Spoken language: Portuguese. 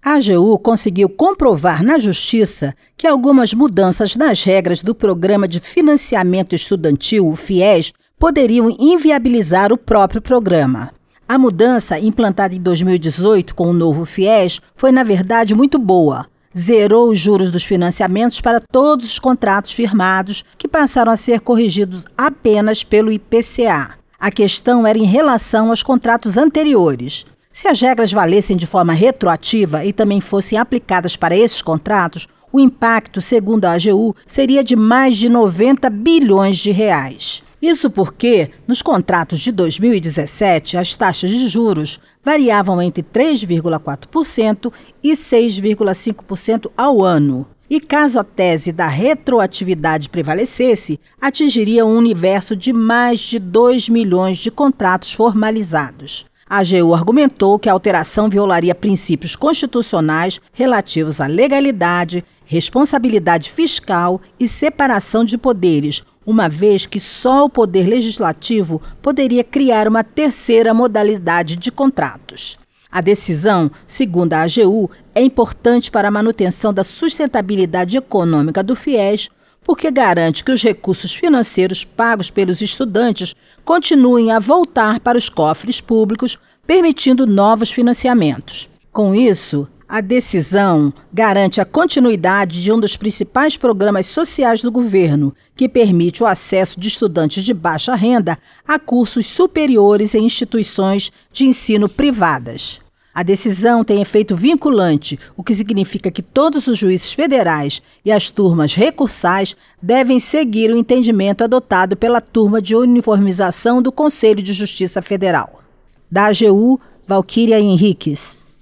A AGU conseguiu comprovar na Justiça que algumas mudanças nas regras do Programa de Financiamento Estudantil, o FIES, poderiam inviabilizar o próprio programa. A mudança, implantada em 2018 com o novo FIES, foi, na verdade, muito boa. Zerou os juros dos financiamentos para todos os contratos firmados, que passaram a ser corrigidos apenas pelo IPCA. A questão era em relação aos contratos anteriores. Se as regras valessem de forma retroativa e também fossem aplicadas para esses contratos, o impacto, segundo a AGU, seria de mais de 90 bilhões de reais. Isso porque, nos contratos de 2017, as taxas de juros variavam entre 3,4% e 6,5% ao ano. E caso a tese da retroatividade prevalecesse, atingiria um universo de mais de 2 milhões de contratos formalizados. A AGU argumentou que a alteração violaria princípios constitucionais relativos à legalidade, responsabilidade fiscal e separação de poderes, uma vez que só o Poder Legislativo poderia criar uma terceira modalidade de contratos. A decisão, segundo a AGU, é importante para a manutenção da sustentabilidade econômica do FIES, porque garante que os recursos financeiros pagos pelos estudantes continuem a voltar para os cofres públicos, permitindo novos financiamentos. Com isso, a decisão garante a continuidade de um dos principais programas sociais do governo, que permite o acesso de estudantes de baixa renda a cursos superiores em instituições de ensino privadas. A decisão tem efeito vinculante, o que significa que todos os juízes federais e as turmas recursais devem seguir o entendimento adotado pela turma de uniformização do Conselho de Justiça Federal. Da AGU, Valquíria Henriques.